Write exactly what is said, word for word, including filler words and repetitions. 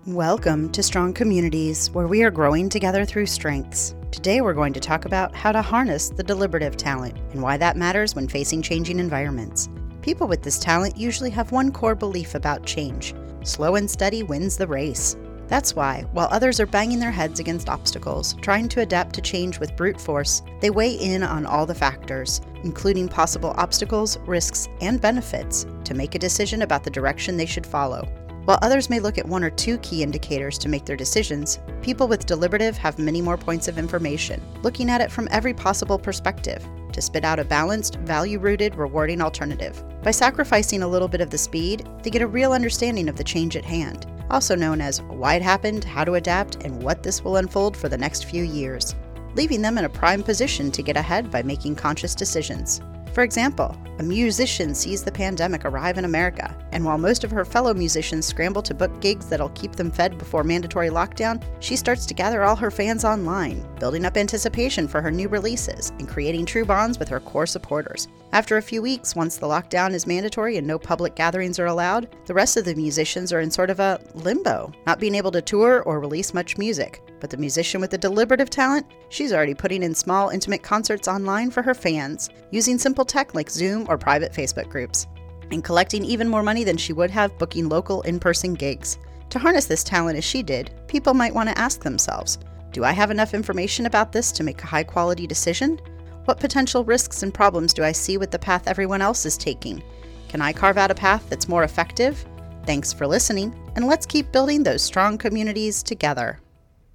Welcome to Strong Communities, where we are growing together through strengths. Today we're going to talk about how to harness the deliberative talent and why that matters when facing changing environments. People with this talent usually have one core belief about change: slow and steady wins the race. That's why, while others are banging their heads against obstacles, trying to adapt to change with brute force, they weigh in on all the factors, including possible obstacles, risks, and benefits, to make a decision about the direction they should follow. While others may look at one or two key indicators to make their decisions, people with deliberative have many more points of information, looking at it from every possible perspective, to spit out a balanced, value-rooted, rewarding alternative. By sacrificing a little bit of the speed, they get a real understanding of the change at hand, also known as why it happened, how to adapt, and what this will unfold for the next few years, leaving them in a prime position to get ahead by making conscious decisions. For example, a musician sees the pandemic arrive in America, and while most of her fellow musicians scramble to book gigs that'll keep them fed before mandatory lockdown, she starts to gather all her fans online, building up anticipation for her new releases and creating true bonds with her core supporters. After a few weeks, once the lockdown is mandatory and no public gatherings are allowed, the rest of the musicians are in sort of a limbo, not being able to tour or release much music. But the musician with the deliberative talent, she's already putting in small, intimate concerts online for her fans, using simple tech like Zoom or private Facebook groups, and collecting even more money than she would have booking local in-person gigs. To harness this talent as she did, people might want to ask themselves, do I have enough information about this to make a high-quality decision? What potential risks and problems do I see with the path everyone else is taking? Can I carve out a path that's more effective? Thanks for listening, and let's keep building those strong communities together.